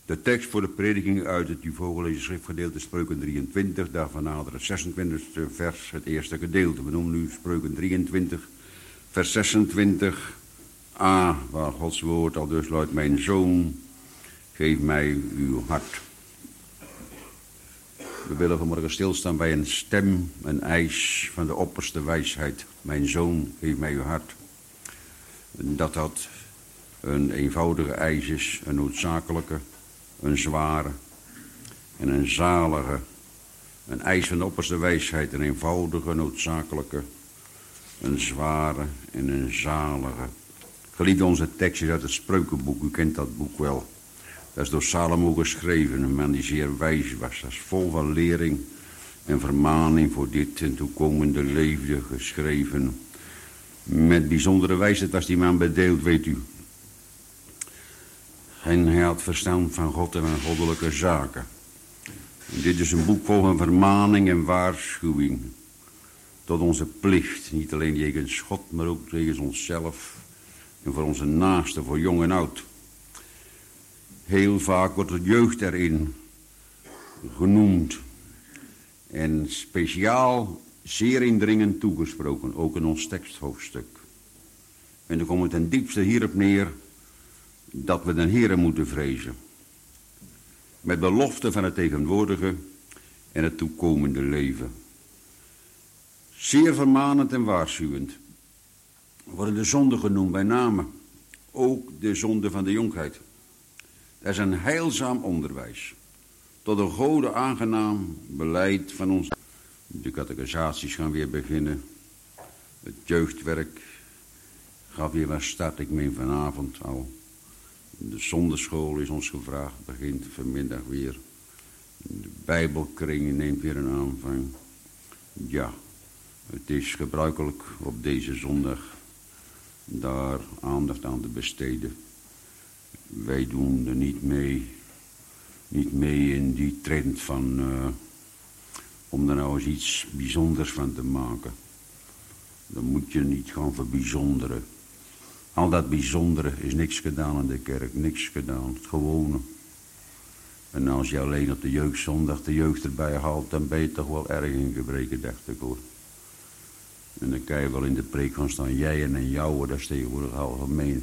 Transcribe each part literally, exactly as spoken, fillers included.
De tekst voor de prediking uit het u voorgelezen schriftgedeelte Spreuken drieëntwintig, daarvan nader het zesentwintigste vers, het eerste gedeelte. We noemen nu Spreuken drieëntwintig, vers zesentwintig a, waar Gods woord al dus luidt: mijn zoon, geef mij uw hart. We willen vanmorgen stilstaan bij een stem, een eis van de opperste wijsheid. Mijn zoon, geef mij uw hart. Dat dat een eenvoudige eis is, een noodzakelijke, een zware en een zalige. Een eis van de opperste wijsheid, een eenvoudige, noodzakelijke, een zware en een zalige. Geliefde, onze tekst is uit het Spreukenboek, u kent dat boek wel. Dat is door Salomo geschreven, een man die zeer wijs was. Dat is vol van lering en vermaning voor dit en toekomende leven geschreven. Met bijzondere wijsheid was die man bedeeld, weet u. En hij had verstand van God en van goddelijke zaken. En dit is een boek vol van vermaning en waarschuwing. Tot onze plicht, niet alleen jegens God, maar ook jegens onszelf. En voor onze naasten, voor jong en oud. Heel vaak wordt de jeugd erin genoemd. En speciaal zeer indringend toegesproken, ook in ons teksthoofdstuk. En dan komt het ten diepste hierop neer dat we de Heere moeten vrezen. Met belofte van het tegenwoordige en het toekomende leven. Zeer vermanend en waarschuwend worden de zonden genoemd bij name. Ook de zonde van de jonkheid. Dat is een heilzaam onderwijs. Tot een gode aangenaam beleid van ons. De catechisaties gaan weer beginnen. Het jeugdwerk gaat weer van start. Ik meen vanavond al. De zonderschool is ons gevraagd. Begint vanmiddag weer. De bijbelkring neemt weer een aanvang. Ja, het is gebruikelijk op deze zondag daar aandacht aan te besteden. Wij doen er niet mee, niet mee in die trend van, uh, om er nou eens iets bijzonders van te maken. Dan moet je niet gaan verbijzonderen. Al dat bijzondere is niks gedaan in de kerk, niks gedaan, het gewone. En als je alleen op de jeugdzondag de jeugd erbij haalt, dan ben je toch wel erg in gebreken, dacht ik hoor. En dan kan je wel in de preek gaan staan, jij en jou, dat is tegenwoordig algemeen.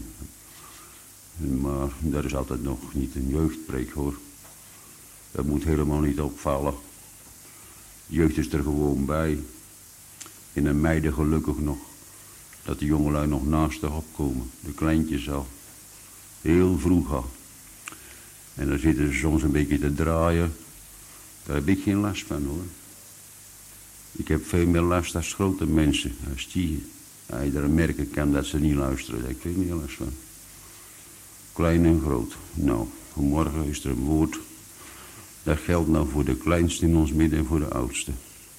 Maar dat is altijd nog niet een jeugdpreek hoor. Dat moet helemaal niet opvallen. De jeugd is er gewoon bij. In een meiden gelukkig nog. Dat de jongelui nog naast de opkomen. De kleintjes al. Heel vroeg al. En dan zitten ze soms een beetje te draaien. Daar heb ik geen last van hoor. Ik heb veel meer last als grote mensen. Als die, als je daar merken kan dat ze niet luisteren. Daar heb ik niet last van. Klein en groot. Nou, vanmorgen is er een woord. Dat geldt nou voor de kleinste in ons midden en voor de oudste.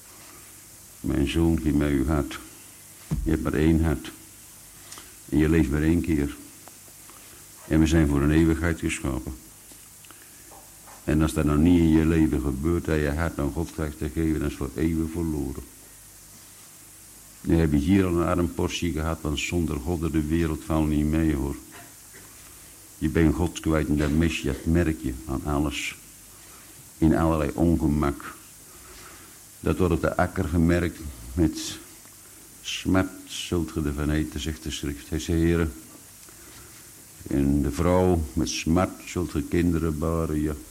Mijn zoon, geef mij uw hart. Je hebt maar één hart. En je leeft maar één keer. En we zijn voor een eeuwigheid geschapen. En als dat nou niet in je leven gebeurt, dat je hart aan God krijgt te geven, dan is het voor eeuwig verloren. Nu heb je hier al een arm portie gehad, want zonder God de wereld valt niet mee hoor. Je bent God kwijt en dat mis je, dat merk je aan alles. In allerlei ongemak. Dat wordt op de akker gemerkt met smart zult ge ervan eten, zegt de schrift. Hij zei, Heere, en de vrouw met smart zult ge kinderen baren, ja.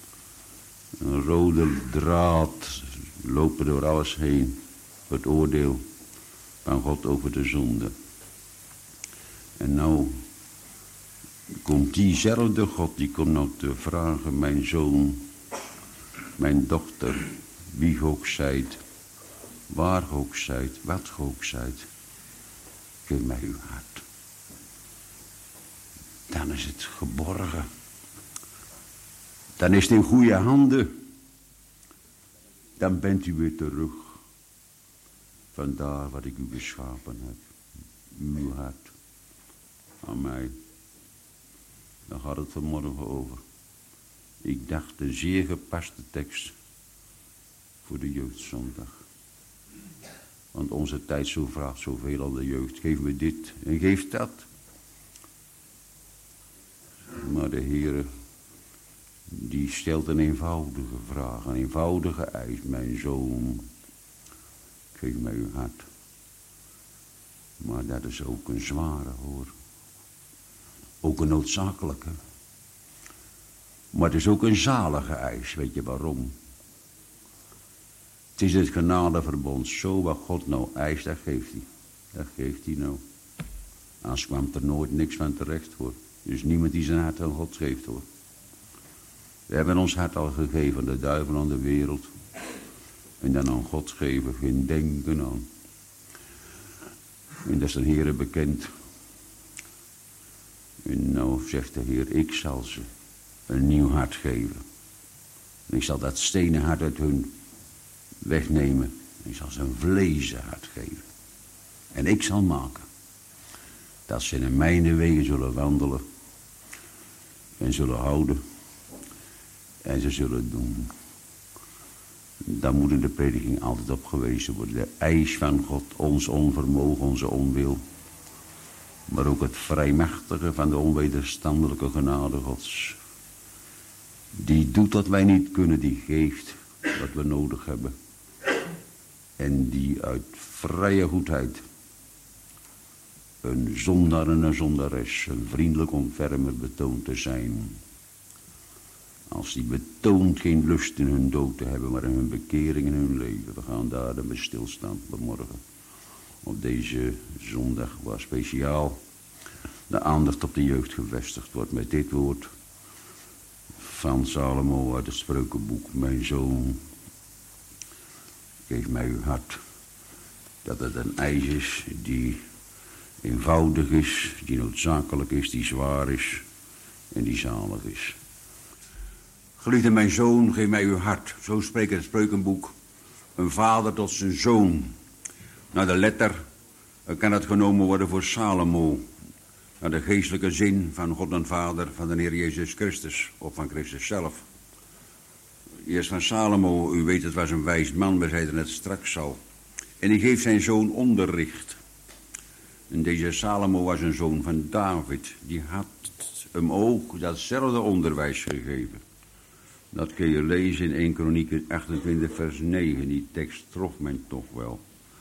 Een rode draad lopen door alles heen. Het oordeel van God over de zonde. En nou komt diezelfde God, die komt nou te vragen, mijn zoon, mijn dochter, wie ge ook zijt, waar ge ook zijt, wat ge ook zijt, geef mij uw hart. Dan is het geborgen. Dan is het in goede handen. Dan bent u weer terug. Vandaar wat ik u geschapen heb. Uw hart. Aan mij. Daar gaat het vanmorgen over. Ik dacht een zeer gepaste tekst. Voor de jeugdzondag. Want onze tijd zo vraagt zoveel aan de jeugd. Geef me dit en geef dat. Maar de Heere die stelt een eenvoudige vraag, een eenvoudige eis. Mijn zoon, geef mij uw hart. Maar dat is ook een zware, hoor. Ook een noodzakelijke. Maar het is ook een zalige eis, weet je waarom? Het is het genadeverbond, zo wat God nou eist, dat geeft hij. Dat geeft hij nou. Anders kwam er nooit niks van terecht, hoor. Dus niemand die zijn hart aan God geeft, hoor. We hebben ons hart al gegeven aan de duivel, aan de wereld. En dan aan God geven, geen denken aan. En dat is de Heere bekend. En nou zegt de Heer, ik zal ze een nieuw hart geven. En ik zal dat stenen hart uit hun wegnemen. En ik zal ze een vlezen hart geven. En ik zal maken dat ze in mijn wegen zullen wandelen. En zullen houden. En ze zullen doen. Daar moet in de prediking altijd op gewezen worden. De eis van God, ons onvermogen, onze onwil. Maar ook het vrijmachtige van de onwederstandelijke genade Gods. Die doet wat wij niet kunnen, die geeft wat we nodig hebben. En die uit vrije goedheid een zondaar en een zondares, een vriendelijk ontfermer betoont te zijn. Als die betoont geen lust in hun dood te hebben, maar in hun bekering in hun leven. We gaan daar dan bij stilstaan vanmorgen. Op deze zondag waar speciaal de aandacht op de jeugd gevestigd wordt met dit woord van Salomo uit het Spreukenboek. Mijn zoon, geef mij uw hart. Dat het een eis is die eenvoudig is, die noodzakelijk is, die zwaar is en die zalig is. Geliefde mijn zoon, geef mij uw hart. Zo spreekt het Spreukenboek. Een vader tot zijn zoon. Naar de letter kan het genomen worden voor Salomo. Naar de geestelijke zin van God en Vader, van de Heer Jezus Christus, of van Christus zelf. Eerst van Salomo, u weet het was een wijs man, we zeiden het straks al. En die geeft zijn zoon onderricht. En deze Salomo was een zoon van David. Die had hem ook datzelfde onderwijs gegeven. Dat kun je lezen in eerste Kronieken achtentwintig vers negen. Die tekst trof men toch wel.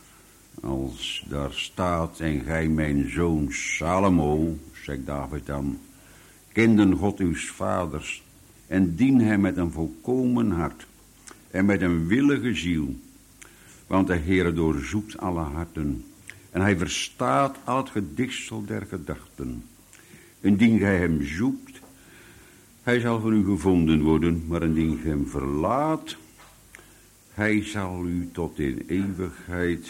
Als daar staat, en gij mijn zoon Salomo, zegt David dan, kenden God uw vaders en dien hem met een volkomen hart en met een willige ziel. Want de Heere doorzoekt alle harten en hij verstaat al het gedichtsel der gedachten. Indien gij hem zoekt, hij zal voor u gevonden worden, maar indien gij hem verlaat, hij zal u tot in eeuwigheid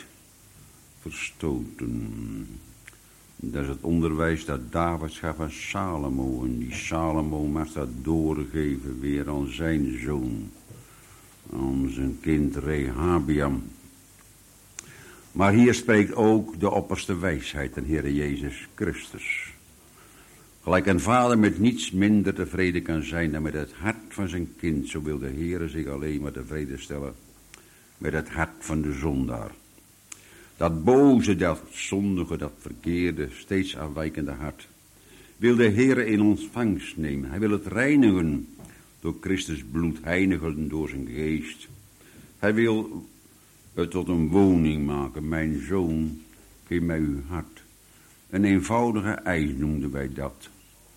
verstoten. Dat is het onderwijs dat David gaf aan Salomo. En die Salomo mag dat doorgeven weer aan zijn zoon. Aan zijn kind Rehabiam. Maar hier spreekt ook de opperste wijsheid, de Heere Jezus Christus. Gelijk een vader met niets minder tevreden kan zijn dan met het hart van zijn kind, zo wil de Heere zich alleen maar tevreden stellen met het hart van de zondaar. Dat boze, dat zondige, dat verkeerde, steeds afwijkende hart wil de Heere in ontvangst nemen. Hij wil het reinigen door Christus bloed, heinigen door zijn geest. Hij wil het tot een woning maken. Mijn zoon, geef mij uw hart. Een eenvoudige eis noemden wij dat.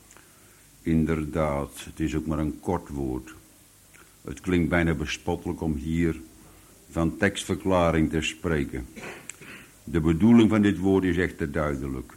Inderdaad, het is ook maar een kort woord. Het klinkt bijna bespottelijk om hier van tekstverklaring te spreken. De bedoeling van dit woord is echter duidelijk.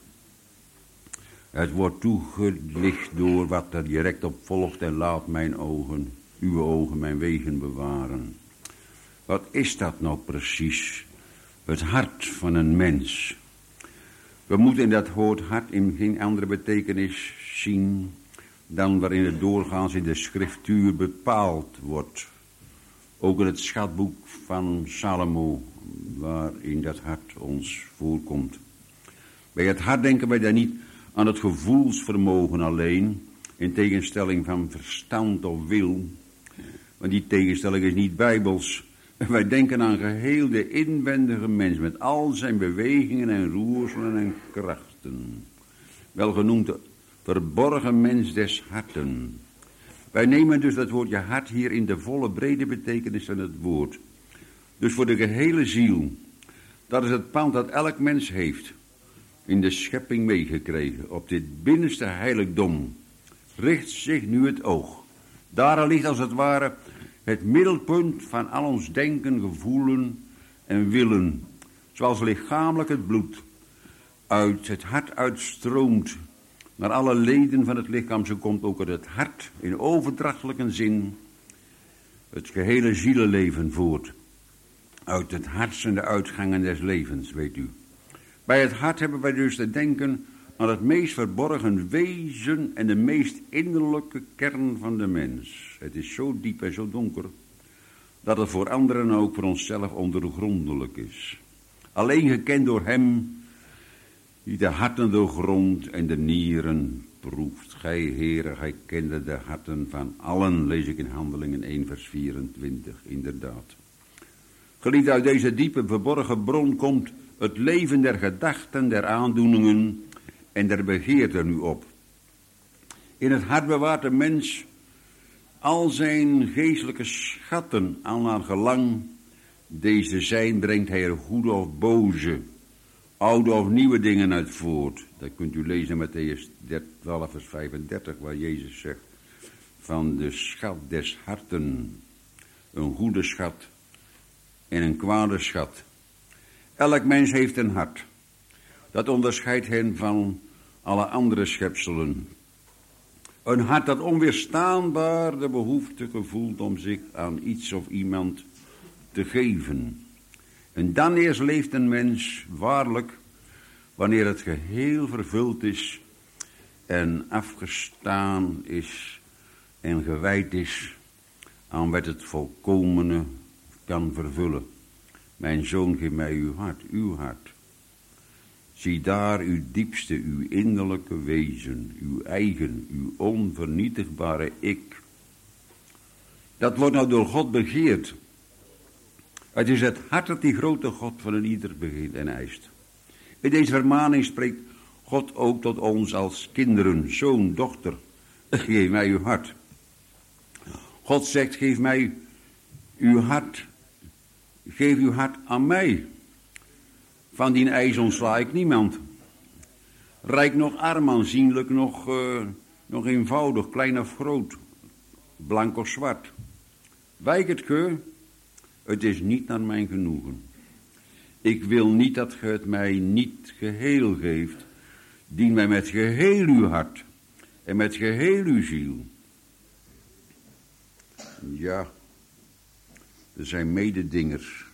Het wordt toegelicht door wat er direct op volgt en laat mijn ogen, uw ogen, mijn wegen bewaren. Wat is dat nou precies? Het hart van een mens. We moeten in dat woord hart in geen andere betekenis zien dan waarin het doorgaans in de schriftuur bepaald wordt. Ook in het schatboek van Salomo, waarin dat hart ons voorkomt. Bij het hart denken wij dan niet aan het gevoelsvermogen alleen, in tegenstelling van verstand of wil. Want die tegenstelling is niet bijbels. Wij denken aan geheel de inwendige mens met al zijn bewegingen en roerselen en krachten. Wel genoemd de verborgen mens des harten. Wij nemen dus dat woordje hart hier in de volle brede betekenis van het woord. Dus voor de gehele ziel. Dat is het pand dat elk mens heeft. In de schepping meegekregen. Op dit binnenste heiligdom. Richt zich nu het oog. Daar ligt als het ware het middelpunt van al ons denken, gevoelen en willen. Zoals lichamelijk het bloed uit het hart uitstroomt naar alle leden van het lichaam, zo komt ook uit het hart in overdrachtelijke zin het gehele zielenleven voort. Uit het hart zijn de uitgangen des levens, weet u. Bij het hart hebben wij dus te denken aan het meest verborgen wezen en de meest innerlijke kern van de mens. Het is zo diep en zo donker dat het voor anderen en ook voor onszelf ondergrondelijk is. Alleen gekend door hem die de harten doorgrondt en de nieren proeft. Gij, Heere, gij kende de harten van allen, lees ik in Handelingen één vers vierentwintig, inderdaad. Geliefd, uit deze diepe verborgen bron komt het leven der gedachten, der aandoeningen en der begeerten nu op. In het hart bewaart de mens al zijn geestelijke schatten, aan naar gelang deze zijn, brengt hij er goede of boze, oude of nieuwe dingen uit voort. Dat kunt u lezen in Mattheüs twaalf vers vijfendertig, waar Jezus zegt van de schat des harten, een goede schat en een kwade schat. Elk mens heeft een hart. Dat onderscheidt hen van alle andere schepselen. Een hart dat onweerstaanbaar de behoefte gevoelt om zich aan iets of iemand te geven. En dan eerst leeft een mens waarlijk wanneer het geheel vervuld is en afgestaan is en gewijd is aan wat het volkomene kan vervullen. Mijn zoon, geef mij uw hart, uw hart. Zie daar uw diepste, uw innerlijke wezen, uw eigen, uw onvernietigbare ik. Dat wordt nou door God begeerd. Het is het hart dat die grote God van een ieder begeert en eist. In deze vermaning spreekt God ook tot ons als kinderen, zoon, dochter. Geef mij uw hart. God zegt, geef mij uw hart. Geef uw hart aan mij. Van die eis ontsla ik niemand. Rijk nog arm, aanzienlijk nog, uh, nog eenvoudig, klein of groot, blank of zwart. Wijk het ge, het is niet naar mijn genoegen. Ik wil niet dat ge het mij niet geheel geeft. Dien mij met geheel uw hart en met geheel uw ziel. Ja, er zijn mededingers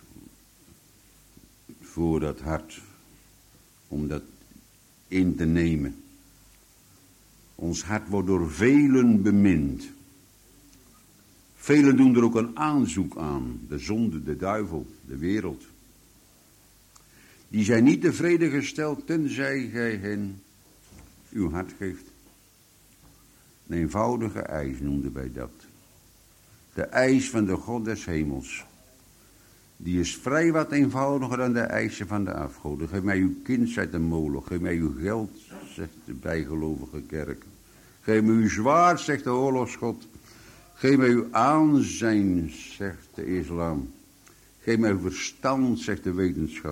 voor dat hart, om dat in te nemen. Ons hart wordt door velen bemind. Velen doen er ook een aanzoek aan, de zonde, de duivel, de wereld. Die zijn niet tevreden gesteld, tenzij gij hen uw hart geeft. Een eenvoudige eis noemden wij dat. De eis van de God des hemels. Die is vrij wat eenvoudiger dan de eisen van de afgoden. Geef mij uw kind, zegt de molen. Geef mij uw geld, zegt de bijgelovige kerk. Geef mij uw zwaard, zegt de oorlogsgod. Geef mij uw aanzijn, zegt de islam. Geef mij uw verstand, zegt de wetenschap.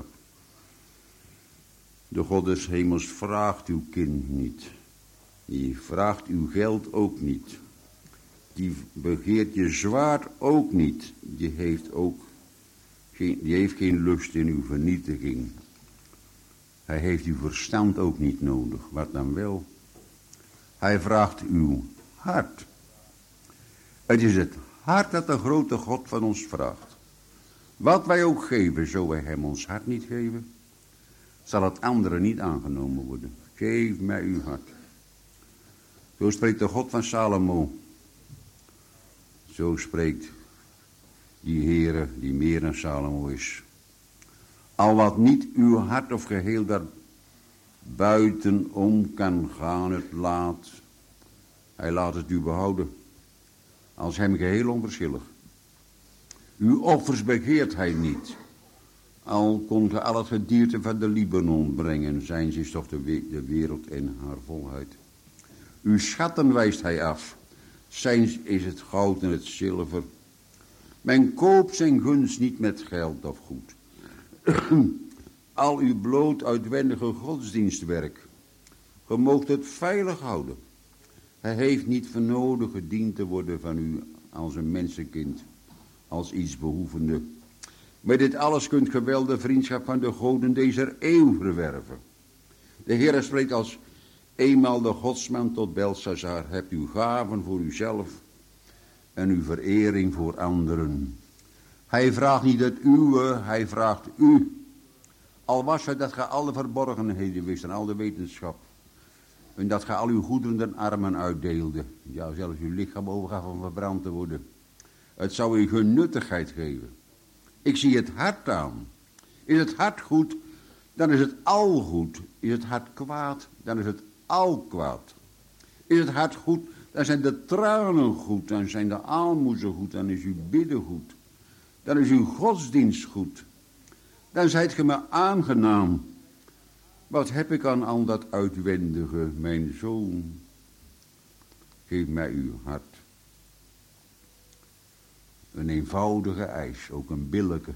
De God des hemels vraagt uw kind niet. Die vraagt uw geld ook niet. Die begeert je zwaard ook niet. Die heeft ook geen, die heeft geen lust in uw vernietiging. Hij heeft uw verstand ook niet nodig. Wat dan wel? Hij vraagt uw hart. Het is het hart dat de grote God van ons vraagt. Wat wij ook geven, zo wij hem ons hart niet geven, zal het andere niet aangenomen worden. Geef mij uw hart. Zo spreekt de God van Salomo. Zo spreekt die Heere die meer dan Salomo is. Al wat niet uw hart of geheel daar buitenom kan gaan, het laat. Hij laat het u behouden. Als hem geheel onverschillig. Uw offers begeert hij niet. Al kon ge al het gedierte van de Libanon brengen, zijn ze is toch de, we- de wereld in haar volheid. Uw schatten wijst hij af. Zijns is het goud en het zilver. Men koopt zijn gunst niet met geld of goed. Al uw bloot uitwendige godsdienstwerk, ge moogt het veilig houden. Hij heeft niet voor nodig gediend te worden van u als een mensenkind, als iets behoevende. Met dit alles kunt ge wel de vriendschap van de goden deze eeuw verwerven. De Heer spreekt als eenmaal de godsman tot Belshazzar: hebt uw gaven voor uzelf en uw verering voor anderen. Hij vraagt niet het uwe, hij vraagt u. Al was het dat ge alle verborgenheden wist en al de wetenschap. En dat ge al uw goederen den armen uitdeelde. Ja, zelfs uw lichaam overgaf om verbrand te worden. Het zou u geen nuttigheid geven. Ik zie het hart aan. Is het hart goed, dan is het al goed. Is het hart kwaad, dan is het al kwaad. Is het hart goed, dan zijn de tranen goed. Dan zijn de aalmoezen goed, dan is uw bidden goed. Dan is uw godsdienst goed. Dan zijt ge me aangenaam. Wat heb ik aan al dat uitwendige, mijn zoon? Geef mij uw hart. Een eenvoudige eis, ook een billijke.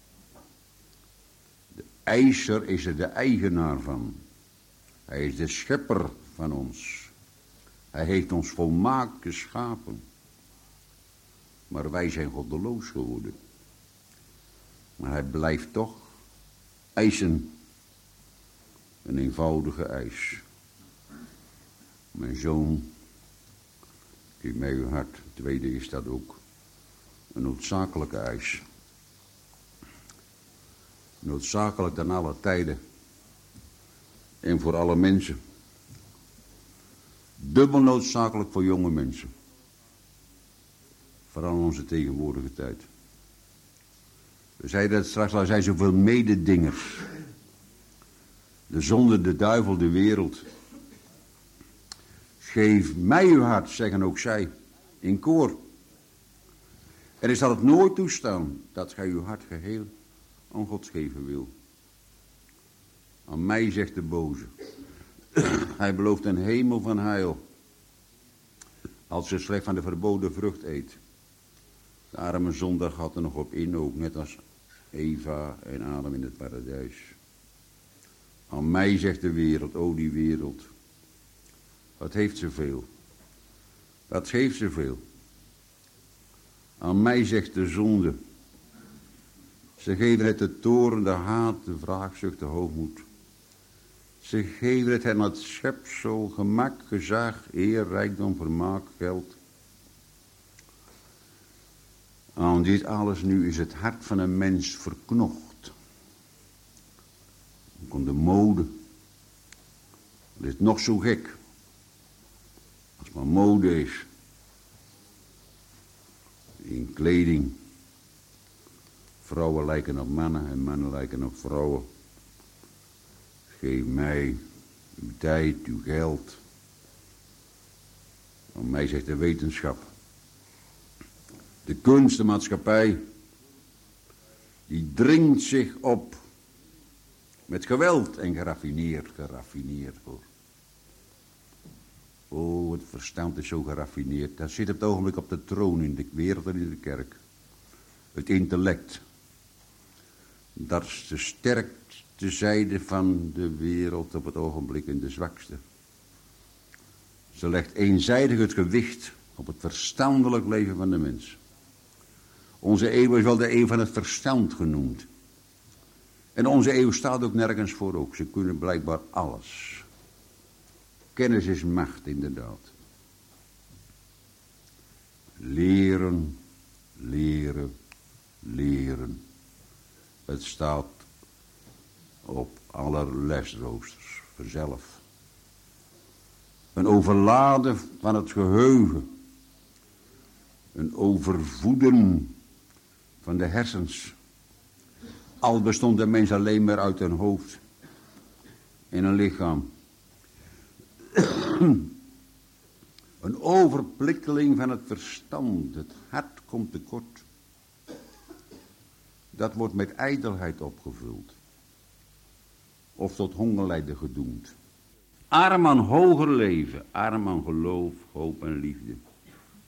De eiser is er de eigenaar van. Hij is de schepper van ons. Hij heeft ons volmaakt geschapen. Maar wij zijn goddeloos geworden. Maar hij blijft toch eisen. Een eenvoudige eis. Mijn zoon, geef mij uw hart. Tweede is dat ook. Een noodzakelijke eis. Noodzakelijk dan alle tijden. En voor alle mensen. Dubbel noodzakelijk voor jonge mensen. Vooral in onze tegenwoordige tijd. We zeiden het straks al, er zijn zoveel mededingers. De zonde, de duivel, de wereld. Geef mij uw hart, zeggen ook zij, in koor. En is dat het nooit toestaan dat gij uw hart geheel aan God geven wil. Aan mij, zegt de boze. Hij belooft een hemel van heil. Als ze slecht van de verboden vrucht eet. De arme zondag had er nog op in, ook net als Eva en Adam in het paradijs. Aan mij, zegt de wereld, o die wereld. Wat heeft ze veel? Wat geeft ze veel? Aan mij, zegt de zonde. Ze geven het de toorn, de haat, de wraakzucht, de hoogmoed. Ze geven het hen het schepsel, gemak, gezag, eer, rijkdom, vermaak, geld. Aan dit alles nu is het hart van een mens verknocht. Dan komt de mode. Dat is nog zo gek. Als maar mode is. In kleding. Vrouwen lijken op mannen en mannen lijken op vrouwen. Geef mij uw tijd, uw geld. Aan mij, zegt de wetenschap. De kunst, de maatschappij. Die dringt zich op. Met geweld en geraffineerd, geraffineerd hoor. Oh, het verstand is zo geraffineerd. Dat zit op het ogenblik op de troon in de wereld en in de kerk. Het intellect. Dat is de sterkste zijde van de wereld op het ogenblik en de zwakste. Ze legt eenzijdig het gewicht op het verstandelijk leven van de mens. Onze eeuw is wel de eeuw van het verstand genoemd. En onze eeuw staat ook nergens voor ook. Ze kunnen blijkbaar alles. Kennis is macht, inderdaad. Leren, leren, leren. Het staat op alle lesroosters, vanzelf. Een overladen van het geheugen. Een overvoeden van de hersens. Al bestond de mens alleen maar uit een hoofd en een lichaam. Een overprikkeling van het verstand. Het hart komt tekort. Dat wordt met ijdelheid opgevuld. Of tot hongerlijden gedoemd. Arm aan hoger leven, arm aan geloof, hoop en liefde.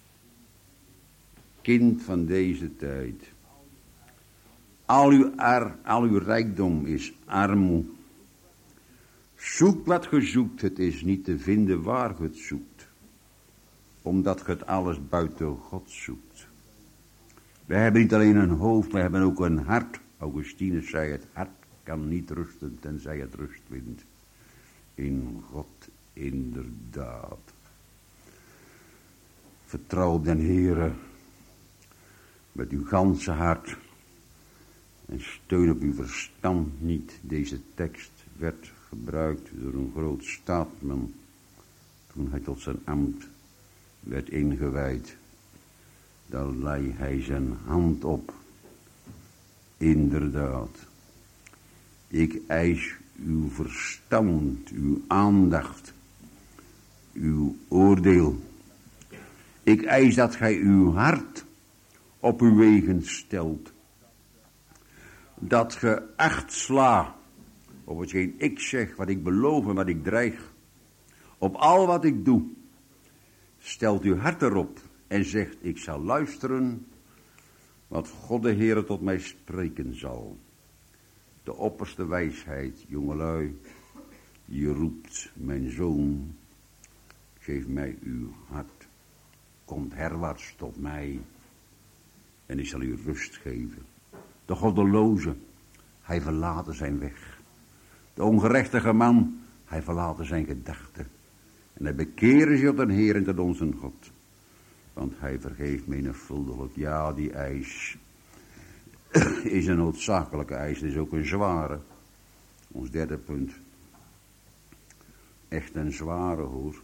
kind van deze tijd. Al uw, ar, al uw rijkdom is armoe. Zoek wat ge zoekt, het is niet te vinden waar ge het zoekt. Omdat ge het alles buiten God zoekt. We hebben niet alleen een hoofd, we hebben ook een hart. Augustinus zei, het hart kan niet rusten tenzij het rust vindt. In God inderdaad. Vertrouw op den Heere met uw ganse hart. En steun op uw verstand niet. Deze tekst werd gebruikt door een groot staatsman. Toen hij tot zijn ambt werd ingewijd. Daar lei hij zijn hand op. Inderdaad. Ik eis uw verstand, uw aandacht, uw oordeel. Ik eis dat gij uw hart op uw wegen stelt. Dat ge acht sla op hetgeen ik zeg, wat ik beloof en wat ik dreig. Op al wat ik doe. Stelt uw hart erop en zegt, ik zal luisteren wat God de Heere tot mij spreken zal. De opperste wijsheid, jongelui, die roept, mijn zoon, geef mij uw hart. Komt herwaarts tot mij en ik zal u rust geven. De goddeloze, hij verlaten zijn weg. De ongerechtige man, hij verlaten zijn gedachten. En hij bekeren zich op den Heer en tot onze God. Want hij vergeeft menigvuldiglijk. Ja, die eis is een noodzakelijke eis. Het is ook een zware. Ons derde punt. Echt een zware, hoor.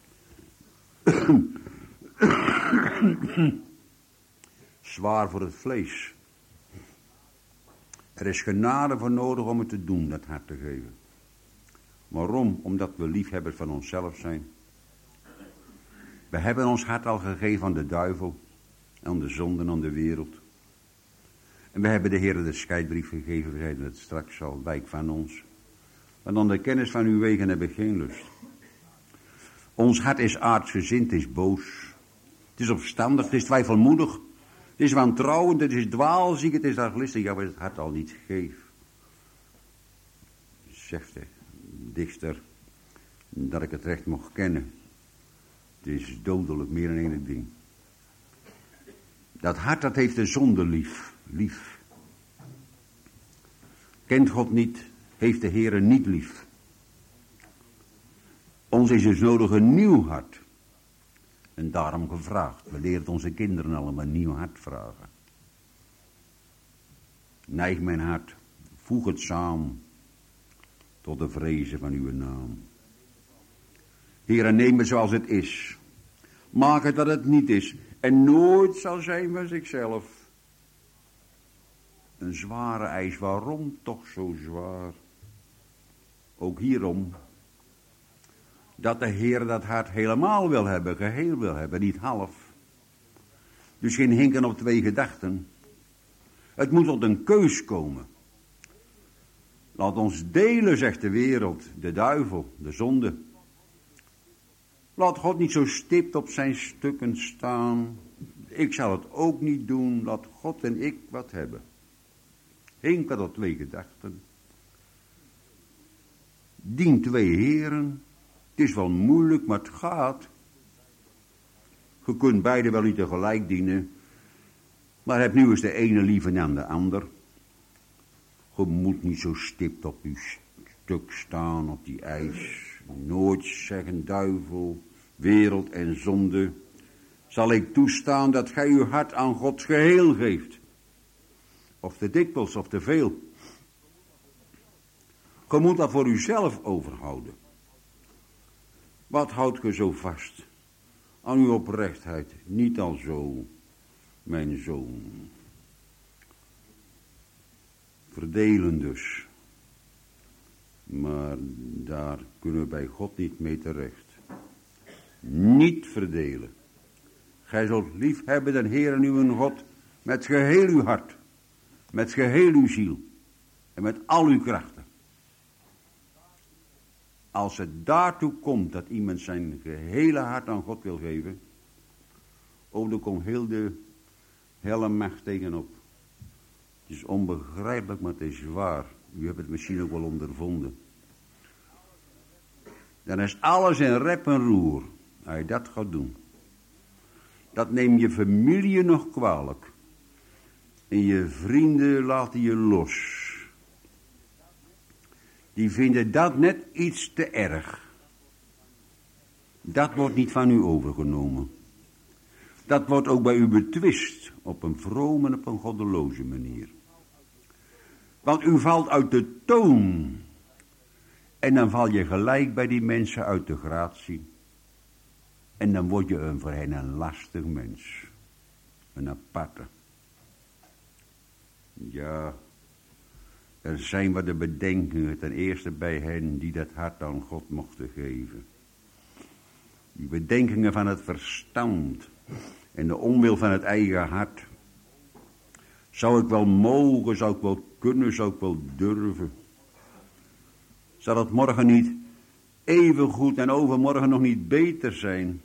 Zwaar voor het vlees. Er is genade voor nodig om het te doen, dat hart te geven. Waarom? Omdat we liefhebbers van onszelf zijn. We hebben ons hart al gegeven aan de duivel, aan de zonde en aan de wereld. En we hebben de Heer de scheidbrief gegeven, we zeiden het straks al, wijk van ons. Want aan de kennis van uw wegen heb ik geen lust. Ons hart is aardsgezind, het is boos. Het is opstandig, het is twijfelmoedig. Het is wantrouwend, het is dwaalziek, het is arglistig. Ja, maar het hart al niet geeft. Zegt de dichter dat ik het recht mocht kennen. Het is dodelijk, meer dan één ding. Dat hart, dat heeft de zonde lief. Lief. Kent God niet, heeft de Heere niet lief. Ons is dus nodig een nieuw hart. En daarom gevraagd. We leren onze kinderen allemaal een nieuw hart vragen. Neig mijn hart, voeg het samen tot de vrezen van uw naam. Heere, neem me zoals het is. Maak het dat het niet is. En nooit zal zijn van zichzelf. Een zware eis. Waarom toch zo zwaar? Ook hierom. Dat de Heer dat hart helemaal wil hebben. Geheel wil hebben. Niet half. Dus geen hinken op twee gedachten. Het moet tot een keus komen. Laat ons delen, zegt de wereld. De duivel. De zonde. Laat God niet zo stipt op zijn stukken staan. Ik zal het ook niet doen. Laat God en ik wat hebben. Hink dat op twee gedachten. Dien twee heren. Het is wel moeilijk, maar het gaat. Je kunt beide wel niet tegelijk dienen. Maar heb nu eens de ene liever dan de ander. Je moet niet zo stipt op uw stuk staan, op die ijs. Nooit zeggen, duivel, wereld en zonde. Zal ik toestaan dat gij uw hart aan God geheel geeft. Of te dikwijls of te veel. Je moet dat voor uzelf overhouden. Wat houdt ge zo vast? Aan uw oprechtheid. Niet al zo, mijn zoon. Verdelen dus. Maar daar kunnen we bij God niet mee terecht. Niet verdelen. Gij zult lief hebben den Heere uw God met geheel uw hart. Met geheel uw ziel. En met al uw krachten. Als het daartoe komt dat iemand zijn gehele hart aan God wil geven. Oh, dan komt heel de helle macht tegenop. Het is onbegrijpelijk, maar het is waar. U hebt het misschien ook wel ondervonden. Dan is alles in rep en roer. Als je dat gaat doen. Dat neem je familie nog kwalijk. En je vrienden laten je los. Die vinden dat net iets te erg. Dat wordt niet van u overgenomen. Dat wordt ook bij u betwist. Op een vrome en op een goddeloze manier. Want u valt uit de toon. En dan val je gelijk bij die mensen uit de gratie. En dan word je een voor hen een lastig mens. Een aparte. Ja, er zijn wat de bedenkingen ten eerste bij hen die dat hart aan God mochten geven. Die bedenkingen van het verstand en de onwil van het eigen hart. Zou ik wel mogen, zou ik wel kunnen, zou ik wel durven. Zal het morgen niet even goed en overmorgen nog niet beter zijn?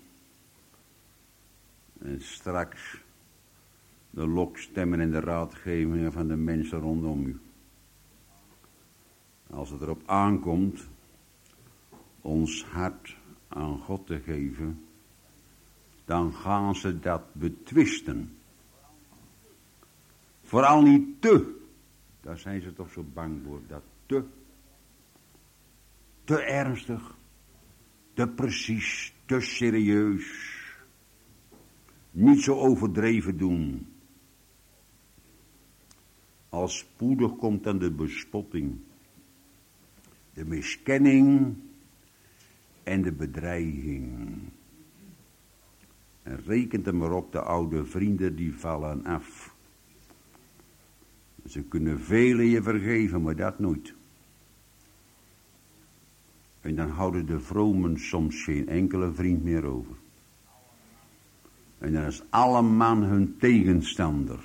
En straks de lokstemmen en de raadgevingen van de mensen rondom u. Als het erop aankomt ons hart aan God te geven, dan gaan ze dat betwisten. Vooral niet te. Daar zijn ze toch zo bang voor. Dat te. Te ernstig. Te precies. Te serieus. Niet zo overdreven doen. Al spoedig komt dan de bespotting. De miskenning. En de bedreiging. En rekent er maar op, de oude vrienden die vallen af. Ze kunnen velen je vergeven, maar dat nooit. En dan houden de vromen soms geen enkele vriend meer over. En dan is alle man hun tegenstander.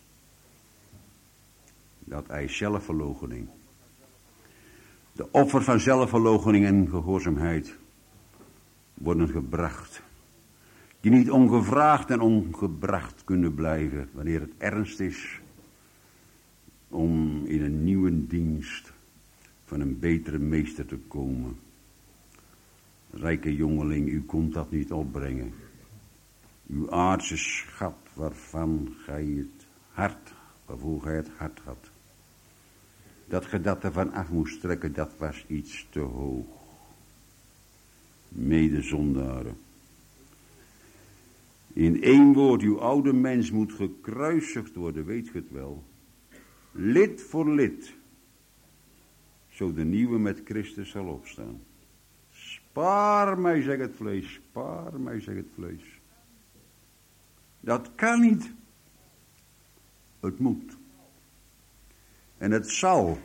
Dat eist zelfverloochening. De offer van zelfverloochening en gehoorzaamheid worden gebracht. Die niet ongevraagd en ongebracht kunnen blijven wanneer het ernst is om in een nieuwe dienst van een betere meester te komen. Rijke jongeling, u kunt dat niet opbrengen. Uw aardse schat waarvan gij het hart, waarvoor gij het hart had. Dat ge dat ervan af moest trekken, dat was iets te hoog. Medezondaren. In één woord, uw oude mens moet gekruisigd worden, weet ge het wel. Lid voor lid. Zo de nieuwe met Christus zal opstaan. Spaar mij, zegt het vlees, spaar mij, zegt het vlees. Dat kan niet. Het moet. En het zal.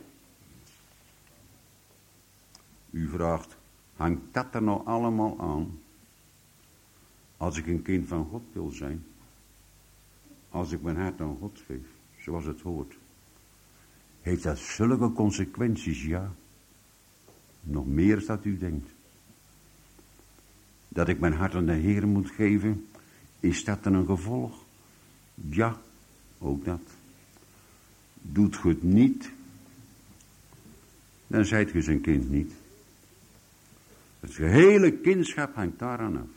U vraagt, hangt dat er nou allemaal aan? Als ik een kind van God wil zijn. Als ik mijn hart aan God geef, zoals het hoort. Heeft dat zulke consequenties? Ja. Nog meer is dat u denkt. Dat ik mijn hart aan de Heer moet geven, is dat dan een gevolg? Ja, ook dat. Doet ge het niet, dan zijt ge zijn kind niet. Het gehele kindschap hangt daaraan af.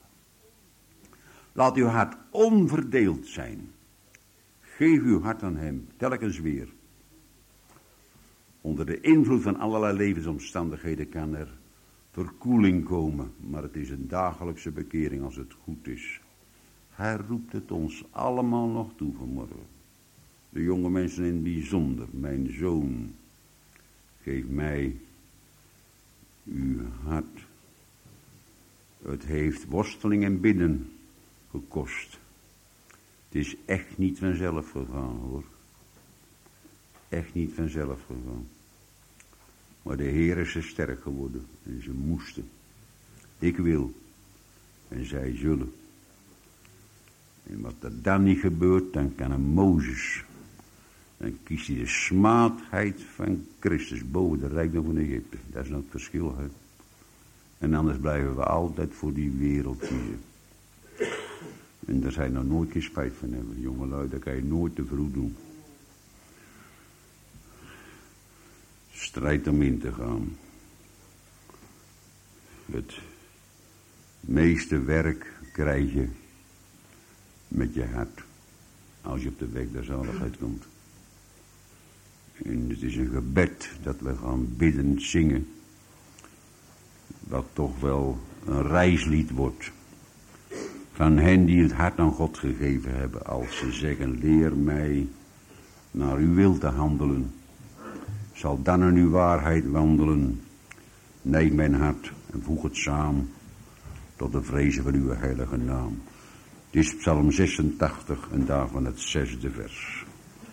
Laat uw hart onverdeeld zijn. Geef uw hart aan hem, telkens weer. Onder de invloed van allerlei levensomstandigheden kan er verkoeling komen, maar het is een dagelijkse bekering als het goed is. Hij roept het ons allemaal nog toe vanmorgen. De jonge mensen in het bijzonder, mijn zoon, geef mij uw hart. Het heeft worsteling en bidden gekost. Het is echt niet vanzelf gegaan, hoor. Echt niet vanzelf gegaan. Maar de Heer is er sterk geworden. En ze moesten. Ik wil. En zij zullen. En wat er dan niet gebeurt, dan kan een Mozes. Dan kiest hij de smaadheid van Christus boven de rijkdom van Egypte. Dat is nou het verschil, hè. En anders blijven we altijd voor die wereld kiezen. En daar zijn nog nooit geen spijt van hebben. Jongelui, dat kan je nooit te vroeg doen. Strijd om in te gaan. Het meeste werk krijg je met je hart. Als je op de weg der zaligheid komt. En het is een gebed dat we gaan bidden, zingen. Wat toch wel een reislied wordt. Van hen die het hart aan God gegeven hebben. Als ze zeggen, leer mij naar uw wil te handelen. Zal dan in uw waarheid wandelen. Neem mijn hart en voeg het samen. Tot de vrezen van uw heilige naam. Het is Psalm zesentachtig en daarvan het zesde vers.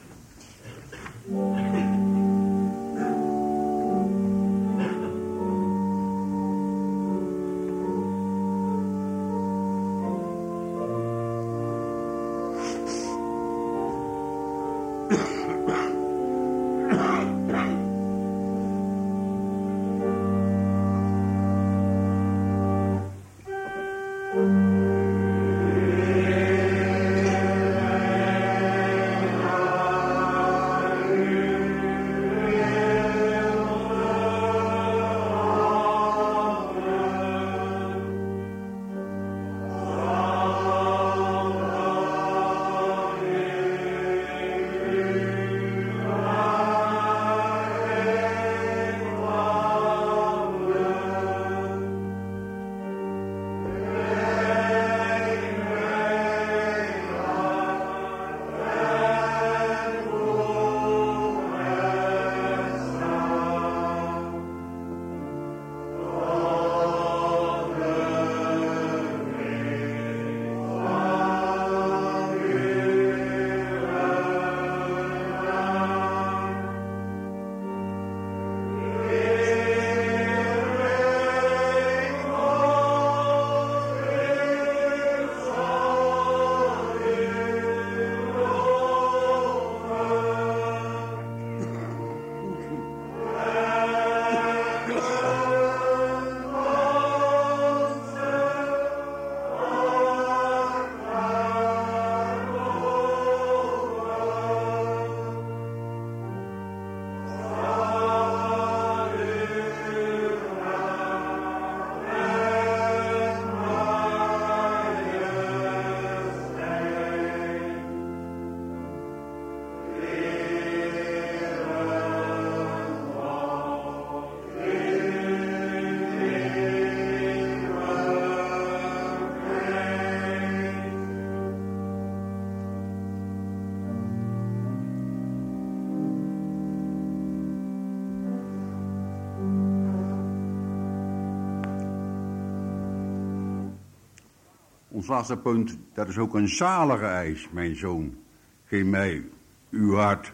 Ons laatste punt, dat is ook een zalige eis, mijn zoon. Geef mij uw hart.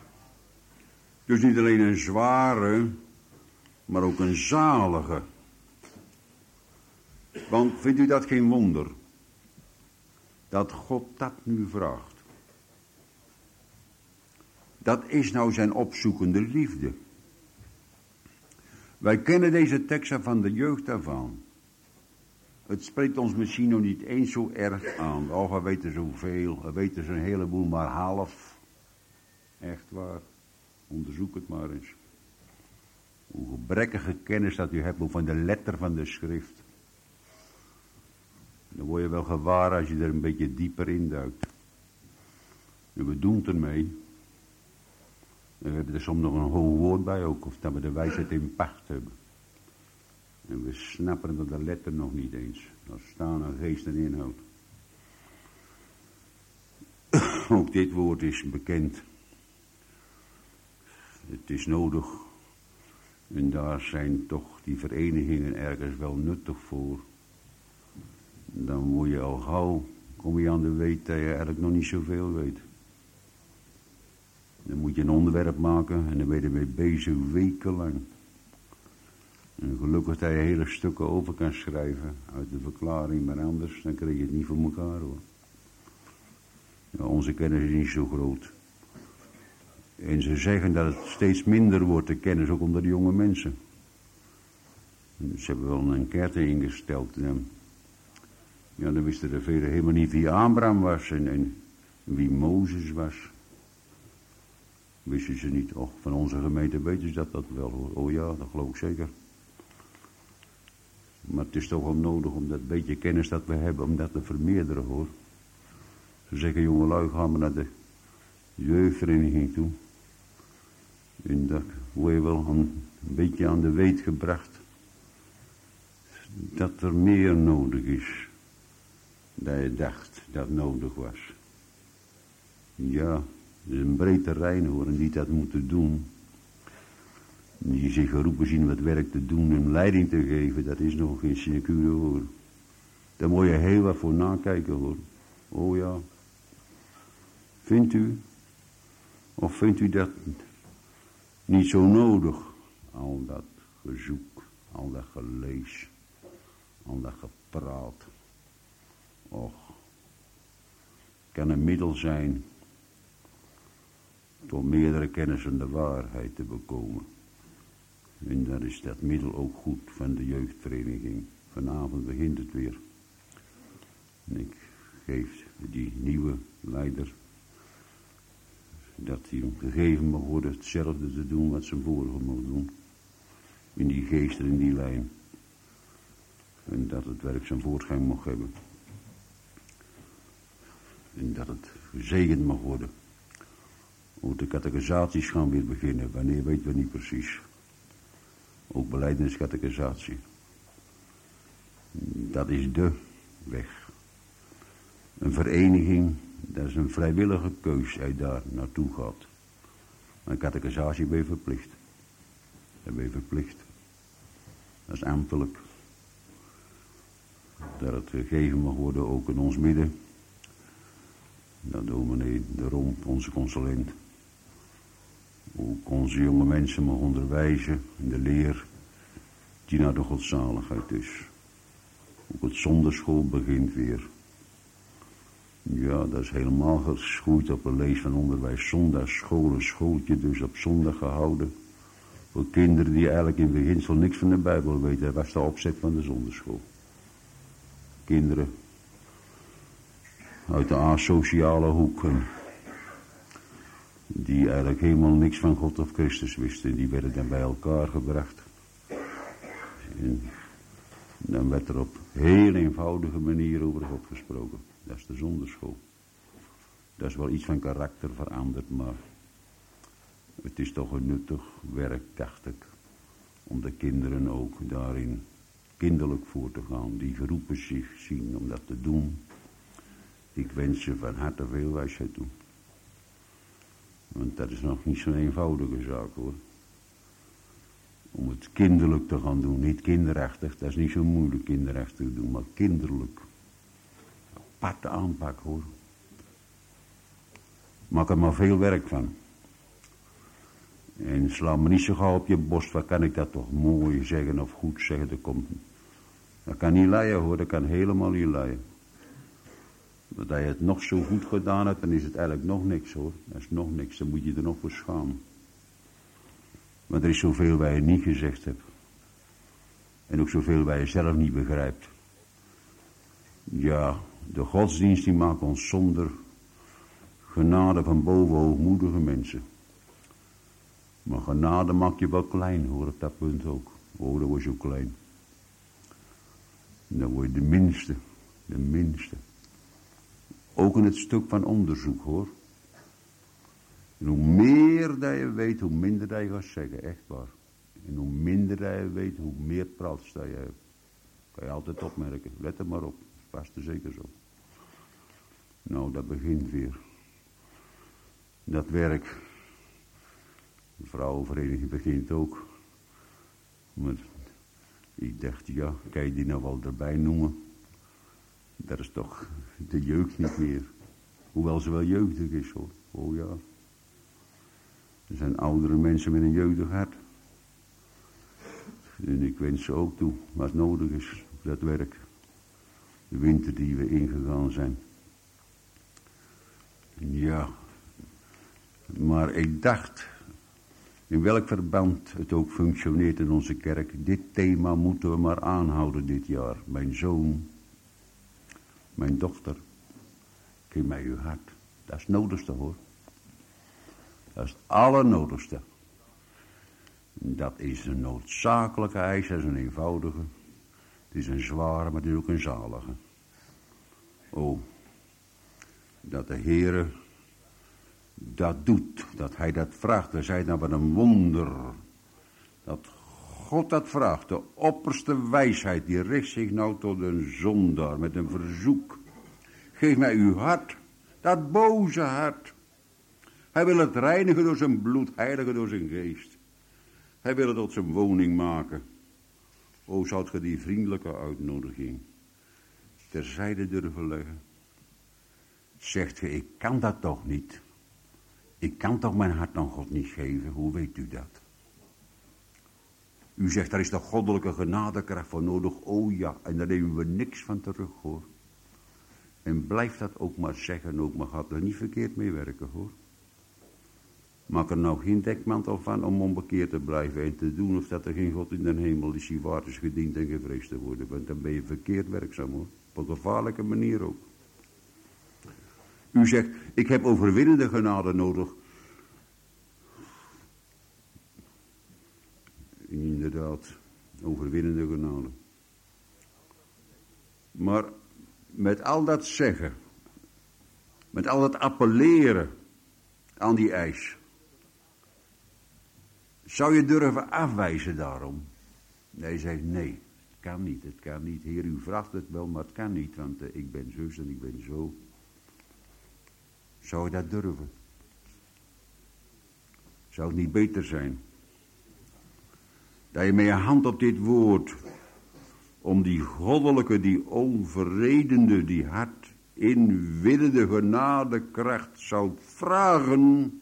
Dus niet alleen een zware, maar ook een zalige. Want vindt u dat geen wonder? Dat God dat nu vraagt. Dat is nou zijn opzoekende liefde. Wij kennen deze teksten van de jeugd daarvan. Het spreekt ons misschien nog niet eens zo erg aan. Oh, we weten zoveel. We weten zo'n heleboel maar half. Echt waar. Onderzoek het maar eens. Hoe gebrekkige kennis dat u hebt van de letter van de schrift. Dan word je wel gewaar als je er een beetje dieper in duikt. En we doen het ermee. En we hebben er soms nog een hoog woord bij ook. Of dat we de wijsheid in pacht hebben. En we snappen dat de letter nog niet eens. Dat staan er geest en inhoud. Ook dit woord is bekend. Het is nodig. En daar zijn toch die verenigingen ergens wel nuttig voor. Dan word je al gauw, kom je aan de weet dat je eigenlijk nog niet zoveel weet. Dan moet je een onderwerp maken en dan ben je ermee bezig wekenlang. En gelukkig dat je hele stukken over kan schrijven uit de verklaring, maar anders dan krijg je het niet voor elkaar hoor. Ja, onze kennis is niet zo groot. En ze zeggen dat het steeds minder wordt, de kennis ook onder de jonge mensen. Dus ze hebben wel een enquête ingesteld. Ja, dan wisten de velen helemaal niet wie Abraham was en, en wie Mozes was. Wisten ze niet. Och, van onze gemeente weten ze dat, dat wel hoor. Oh ja, dat geloof ik zeker. Maar het is toch wel nodig om dat beetje kennis dat we hebben, om dat te vermeerderen hoor. Ze zeggen, jongelui, gaan we naar de jeugdvereniging toe. En dat word je wel een beetje aan de weet gebracht. Dat er meer nodig is. Dat je dacht dat nodig was. Ja, het is een breed terrein hoor, en die dat moeten doen. Die zich geroepen zien wat werk te doen en leiding te geven, dat is nog geen sinecure hoor. Daar moet je heel wat voor nakijken hoor. Oh ja. Vindt u? Of vindt u dat niet zo nodig? Al dat gezoek, al dat gelees, al dat gepraat. Och, kan een middel zijn tot meerdere kennis en de waarheid te bekomen. En daar is dat middel ook goed van de jeugdvereniging. Vanavond begint het weer. En ik geef die nieuwe leider dat hij hem gegeven mag worden hetzelfde te doen wat zijn vorige mag doen. In die geest en in die lijn. En dat het werk zijn voortgang mag hebben. En dat het gezegend mag worden. Ook de catechisaties gaan weer beginnen. Wanneer weten we niet precies. Ook belijdeniscatechisatie. Dat is de weg. Een vereniging, dat is een vrijwillige keus als je daar naartoe gaat. Een catechisatie ben je verplicht. Dat ben je verplicht. Dat is ambtelijk. Dat het gegeven mag worden ook in ons midden. Dat dominee de Romp, onze consulent, ook onze jonge mensen mag onderwijzen in de leer die naar de godzaligheid is. Ook het zonderschool begint weer. Ja, dat is helemaal geschoeid op een lees van onderwijs. Zondagsschool, een schooltje dus op zondag gehouden. Voor kinderen die eigenlijk in beginsel niks van de Bijbel weten. Dat was de opzet van de zonderschool. Kinderen uit de asociale hoeken. Die eigenlijk helemaal niks van God of Christus wisten. Die werden dan bij elkaar gebracht. En dan werd er op heel eenvoudige manier over God gesproken. Dat is de zonderschool. Dat is wel iets van karakter veranderd, maar het is toch een nuttig werk, dacht ik. Om de kinderen ook daarin kinderlijk voor te gaan. Die geroepen zich zien om dat te doen. Ik wens ze van harte veel wijsheid toe. Want dat is nog niet zo'n eenvoudige zaak hoor. Om het kinderlijk te gaan doen. Niet kinderachtig, dat is niet zo moeilijk kinderachtig te doen, maar kinderlijk. Aparte aanpak hoor. Maak er maar veel werk van. En sla me niet zo gauw op je borst, wat kan ik dat toch mooi zeggen of goed zeggen. Dat, komt, dat kan niet leiden hoor, dat kan helemaal niet leiden. Dat je het nog zo goed gedaan hebt, dan is het eigenlijk nog niks hoor. Dat is nog niks, dan moet je er nog voor schamen. Maar er is zoveel waar je niet gezegd hebt. En ook zoveel waar je zelf niet begrijpt. Ja, de godsdienst die maakt ons zonder genade van boven hoogmoedige mensen. Maar genade maakt je wel klein hoor, op dat punt ook. Oh, dan word je ook klein. Dan word je de minste, de minste. Ook in het stuk van onderzoek hoor. En hoe meer dat je weet, hoe minder dat je gaat zeggen, echt waar. En hoe minder dat je weet, hoe meer prats dat je hebt. Kan je altijd opmerken, let er maar op, past er zeker zo. Nou, dat begint weer. Dat werk, de vrouwenvereniging begint ook. Maar ik dacht, ja, kan je die nou wel erbij noemen? Dat is toch de jeugd niet meer. Hoewel ze wel jeugdig is hoor. Oh ja. Er zijn oudere mensen met een jeugdig hart. En ik wens ze ook toe wat nodig is op dat werk. De winter die we ingegaan zijn. Ja. Maar ik dacht, in welk verband het ook functioneert in onze kerk. Dit thema moeten we maar aanhouden dit jaar. Mijn zoon. Mijn dochter, geef mij uw hart. Dat is het nodigste hoor. Dat is het allernodigste. Dat is een noodzakelijke eis, dat is een eenvoudige. Het is een zware, maar het is ook een zalige. Oh, dat de Heere dat doet, dat hij dat vraagt. We zeiden nou wat een wonder. Dat God dat vraagt, de opperste wijsheid, die richt zich nou tot een zondaar met een verzoek. Geef mij uw hart, dat boze hart. Hij wil het reinigen door zijn bloed, heiligen door zijn geest. Hij wil het tot zijn woning maken. O, zou ge die vriendelijke uitnodiging terzijde durven leggen? Zegt ge, ik kan dat toch niet. Ik kan toch mijn hart aan God niet geven. Hoe weet u dat? U zegt, daar is de goddelijke genadekracht voor nodig. O ja, en daar nemen we niks van terug hoor. En blijf dat ook maar zeggen, ook maar gaat er niet verkeerd mee werken hoor. Maak er nou geen dekmantel van om onbekeerd te blijven en te doen of dat er geen God in de hemel is die waard is gediend en gevreesd te worden. Want dan ben je verkeerd werkzaam hoor. Op een gevaarlijke manier ook. U zegt, ik heb overwinnende genade nodig. Inderdaad, overwinnende genade. Maar met al dat zeggen, met al dat appelleren aan die eis, zou je durven afwijzen daarom? Nee, zegt nee, het kan niet, het kan niet. Heer, u vraagt het wel, maar het kan niet, want uh, ik ben zus en ik ben zo. Zou je dat durven? Zou het niet beter zijn dat je met je hand op dit woord om die goddelijke, die onverredende, die hart inwinnende genadekracht zou vragen?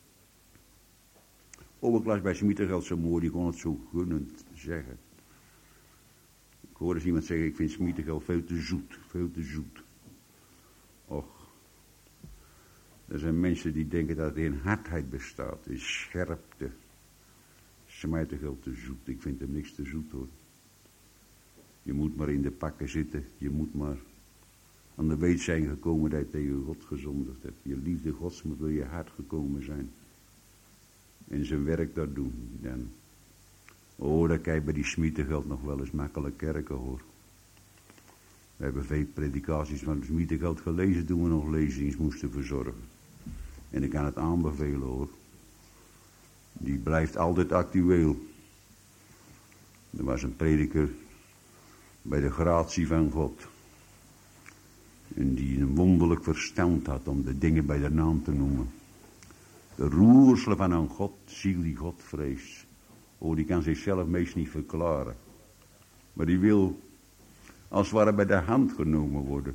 Oh, ik las bij Smietergeld zo mooi, die kon het zo gunnend zeggen. Ik hoorde eens iemand zeggen, ik vind Smietergeld veel te zoet, veel te zoet. Och, er zijn mensen die denken dat er in hardheid bestaat, in scherpte. Smietergeld te zoet, ik vind hem niks te zoet hoor. Je moet maar in de pakken zitten, je moet maar aan de weet zijn gekomen dat je tegen God gezondigd hebt. Je liefde Gods moet door je hart gekomen zijn. En zijn werk daar doen. Dan, oh, dan kan je bij die Smietergeld nog wel eens makkelijk kerken hoor. We hebben veel predikaties van Smietergeld gelezen toen we nog lezings moesten verzorgen. En ik kan het aanbevelen hoor. Die blijft altijd actueel. Er was een prediker bij de gratie van God. En die een wonderlijk verstand had om de dingen bij de naam te noemen. De roerselen van een God, ziel die God vreest. Oh, die kan zichzelf meest niet verklaren. Maar die wil als het ware bij de hand genomen worden.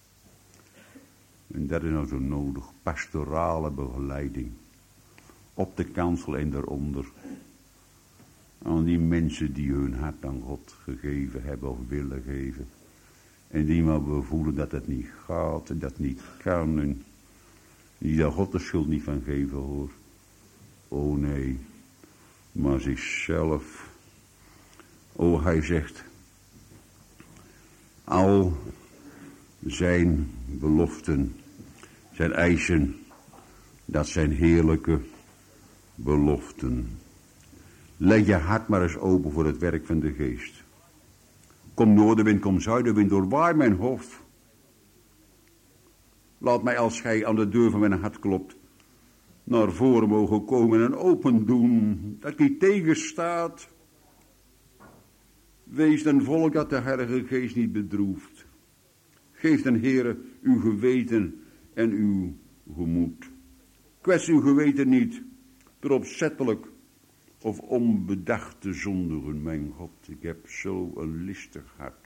En dat is nou zo nodig. Pastorale begeleiding. Op de kansel en daaronder. Aan die mensen die hun hart aan God gegeven hebben of willen geven. En die maar voelen dat het niet gaat en dat niet kan. En die daar God de schuld niet van geven hoor. Oh nee. Maar zichzelf. Oh, hij zegt. Al zijn beloften. Zijn eisen. Dat zijn heerlijke beloften. Leg je hart maar eens open voor het werk van de geest. Kom noordenwind, kom zuidenwind, doorwaai mijn hof. Laat mij als gij aan de deur van mijn hart klopt, naar voren mogen komen en open doen, dat ik niet tegenstaat. Wees een volk dat de Heilige Geest niet bedroeft. Geef den Heere uw geweten en uw gemoed. Kwets uw geweten niet, door opzettelijk of onbedacht te zondigen, mijn God. Ik heb zo een listig hart.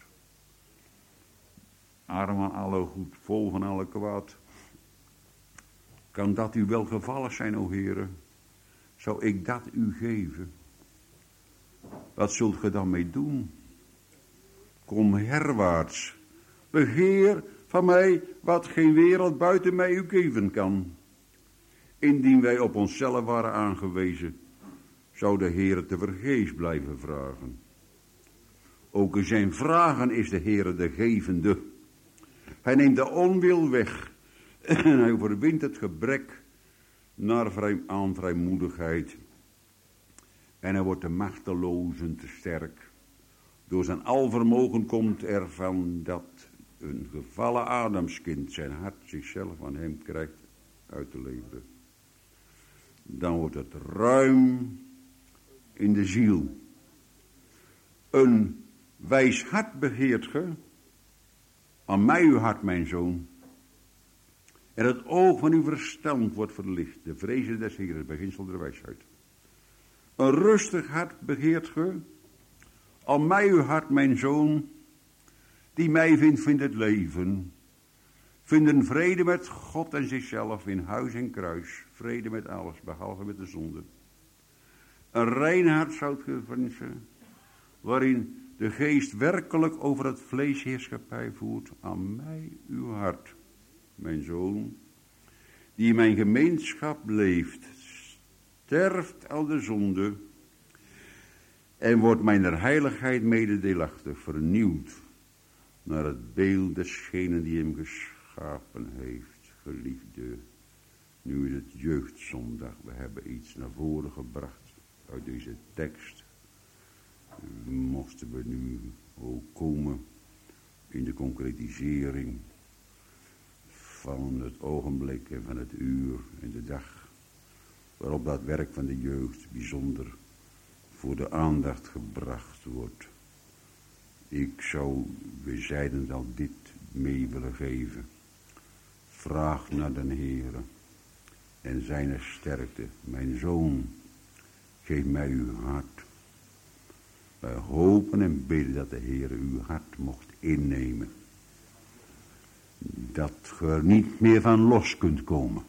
Arm aan alle goed, vol van alle kwaad. Kan dat u wel gevallig zijn, o Heere? Zou ik dat u geven? Wat zult ge dan mee doen? Kom herwaarts. Begeer van mij wat geen wereld buiten mij u geven kan. Indien wij op onszelf waren aangewezen, zou de Heere te vergeefs blijven vragen. Ook in zijn vragen is de Heere de gevende. Hij neemt de onwil weg. En hij overwint het gebrek naar vrij, aan vrijmoedigheid. En hij wordt de machtelozen te sterk. Door zijn alvermogen komt ervan dat een gevallen Adamskind zijn hart zichzelf aan hem krijgt uit te leveren. Dan wordt het ruim in de ziel. Een wijs hart begeert ge, aan mij uw hart, mijn zoon. En het oog van uw verstand wordt verlicht. De vrezen des Heeren, het beginsel der wijsheid. Een rustig hart begeert ge, aan mij uw hart, mijn zoon. Die mij vindt, vindt het leven. Vinden vrede met God en zichzelf in huis en kruis. Vrede met alles, behalve met de zonde. Een rein hart zou het wensen, waarin de geest werkelijk over het vlees heerschappij voert. Aan mij uw hart, mijn zoon, die in mijn gemeenschap leeft, sterft al de zonde en wordt mijn heiligheid mededeelachtig, vernieuwd naar het beeld desgenen die hem geschapen heeft. Geliefde, nu is het jeugdzondag, we hebben iets naar voren gebracht uit deze tekst. Mochten we nu ook komen in de concretisering van het ogenblik en van het uur en de dag waarop dat werk van de jeugd bijzonder voor de aandacht gebracht wordt. Ik zou, we zeiden dat, dit mee willen geven. Vraag naar den Heere en zijn sterkte. Mijn zoon, geef mij uw hart. Wij hopen en bidden dat de Heere uw hart mocht innemen. Dat ge er niet meer van los kunt komen.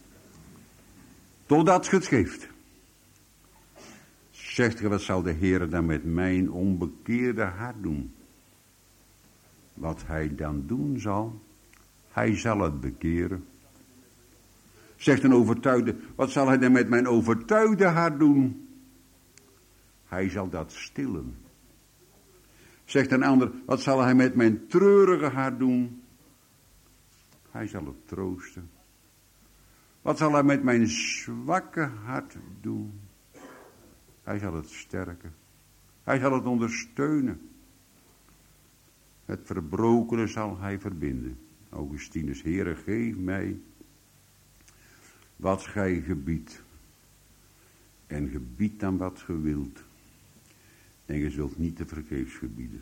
Totdat ge het geeft. Zegt ge, wat zal de Heere dan met mijn onbekeerde hart doen? Wat hij dan doen zal, hij zal het bekeren. Zegt een overtuigde, wat zal hij dan met mijn overtuigde hart doen? Hij zal dat stillen. Zegt een ander, wat zal hij met mijn treurige hart doen? Hij zal het troosten. Wat zal hij met mijn zwakke hart doen? Hij zal het sterken. Hij zal het ondersteunen. Het verbrokene zal hij verbinden. Augustinus, Heere, geef mij wat gij gebiedt. En gebied dan wat ge wilt. En je zult niet te vergeefs gebieden.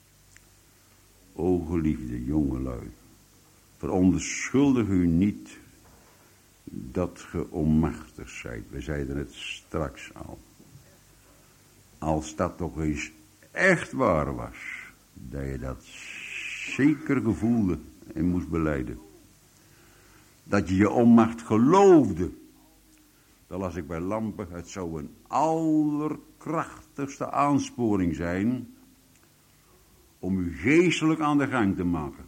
O geliefde jongelui, veronderschuldig u niet dat ge onmachtig zijt. We zeiden het straks al. Als dat toch eens echt waar was, dat je dat zeker gevoelde en moest belijden. Dat je je onmacht geloofde. Dan las ik bij Lampen, het zou een allerkrachtigste aansporing zijn om u geestelijk aan de gang te maken.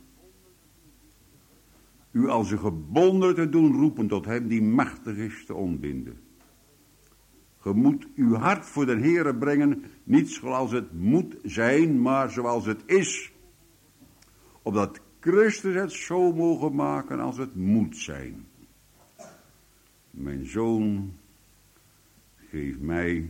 U als een gebonden te doen roepen tot hem die machtig is te ontbinden. Je moet uw hart voor de Heere brengen, niet zoals het moet zijn, maar zoals het is. Opdat Christus het zo mogen maken als het moet zijn. Mijn zoon, geef mij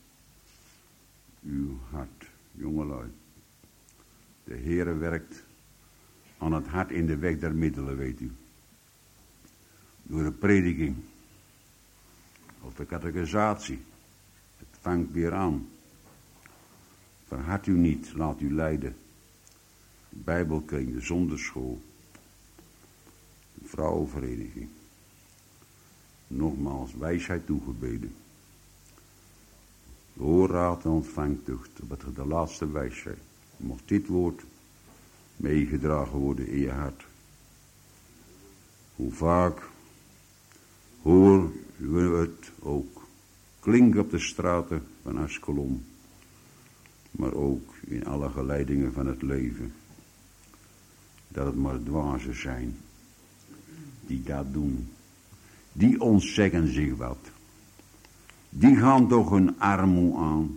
uw hart, jongelui. De Heere werkt aan het hart in de weg der middelen, weet u. Door de prediking. Of de catechisatie. Het vangt weer aan. Verhard u niet, laat u leiden. De Bijbelkring, de zonderschool. De vrouwenvereniging. Nogmaals, wijsheid toegebeden. Hoorraad en ontvangtucht, wat de laatste wijsheid. Mocht dit woord meegedragen worden in je hart. Hoe vaak hoor u het ook klinken op de straten van Askelon, maar ook in alle geleidingen van het leven. Dat het maar dwazen zijn die dat doen. Die ontzeggen zich wat. Die gaan toch hun armoe aan.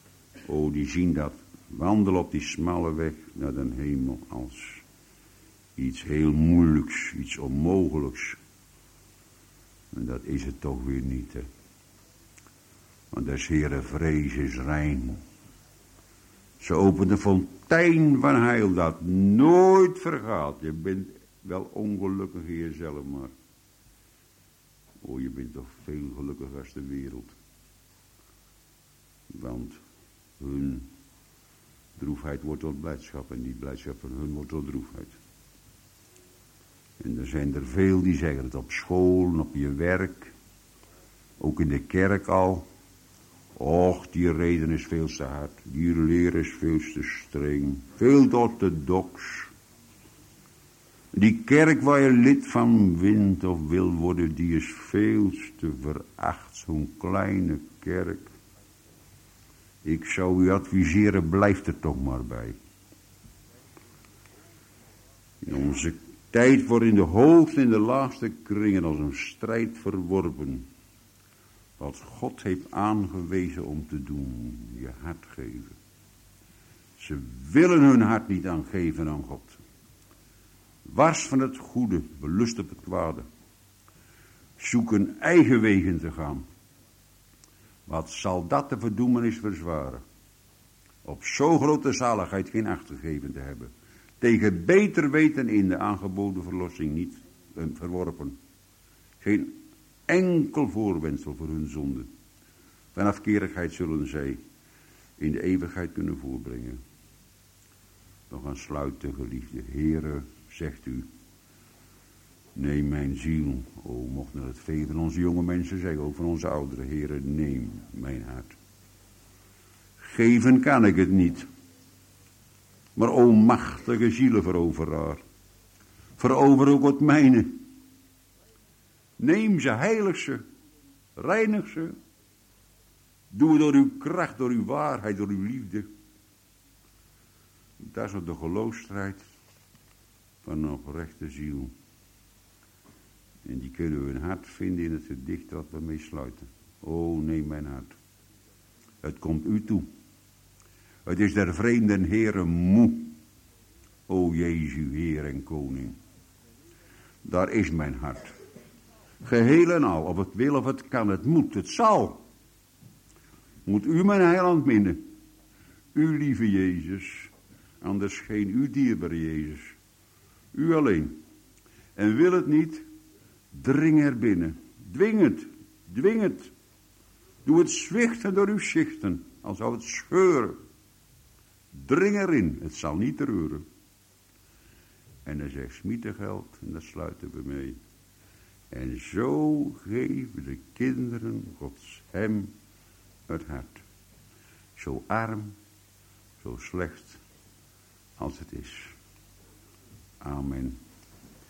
Oh, die zien dat. Wandelen op die smalle weg naar den hemel als Iets heel moeilijks, iets onmogelijks. En dat is het toch weer niet, hè. Want des Heere vrees is rein. Ze opent de fontein van heil dat nooit vergaat. Je bent wel ongelukkig in jezelf, maar... Oh, je bent toch veel gelukkiger als de wereld. Want hun droefheid wordt tot blijdschap en die blijdschap van hun wordt tot droefheid. En er zijn er veel die zeggen het op school, op je werk, ook in de kerk al. Och, die reden is veel te hard, die leer is veel te streng, veel te orthodox. Die kerk waar je lid van bent of wil worden, die is veel te veracht, zo'n kleine kerk. Ik zou u adviseren, blijf er toch maar bij. In onze tijd wordt in de hoogste en de laagste kringen als een strijd verworpen. Wat God heeft aangewezen om te doen, je hart geven. Ze willen hun hart niet aangeven aan God. Wars van het goede, belust op het kwade. Zoeken eigen wegen te gaan. Wat zal dat de verdoemenis verzwaren? Op zo'n grote zaligheid geen acht gegeven te hebben. Tegen beter weten in de aangeboden verlossing niet verworpen. Geen enkel voorwendsel voor hun zonde. Van afkerigheid zullen zij in de eeuwigheid kunnen voorbrengen. We gaan sluiten, geliefde Heere, zegt u. Neem mijn ziel, o mochten het veel van onze jonge mensen zeggen, ook van onze oudere heren, neem mijn hart. Geven kan ik het niet, maar o machtige zielenveroveraar, verover ook het mijne. Neem ze, heilig ze, reinig ze, doe het door uw kracht, door uw waarheid, door uw liefde. Dat is ook de geloofsstrijd van een oprechte ziel. En die kunnen we een hart vinden in het gedicht wat we mee sluiten. O, neem mijn hart. Het komt u toe. Het is der vreemden Heere moe. O Jezus, Heer en Koning. Daar is mijn hart. Geheel en al, of het wil of het kan, het moet, het zal. Moet u mijn heiland minnen. U lieve Jezus. Anders geen u dierbare Jezus. U alleen. En wil het niet, dring er binnen. Dwing het, dwing het. Doe het zwichten door uw zichten, als zou het scheuren. Dring erin, het zal niet reuren. En hij zegt smietengeld, en daar sluiten we mee. En zo geven de kinderen Gods hem het hart. Zo arm, zo slecht als het is. Amen.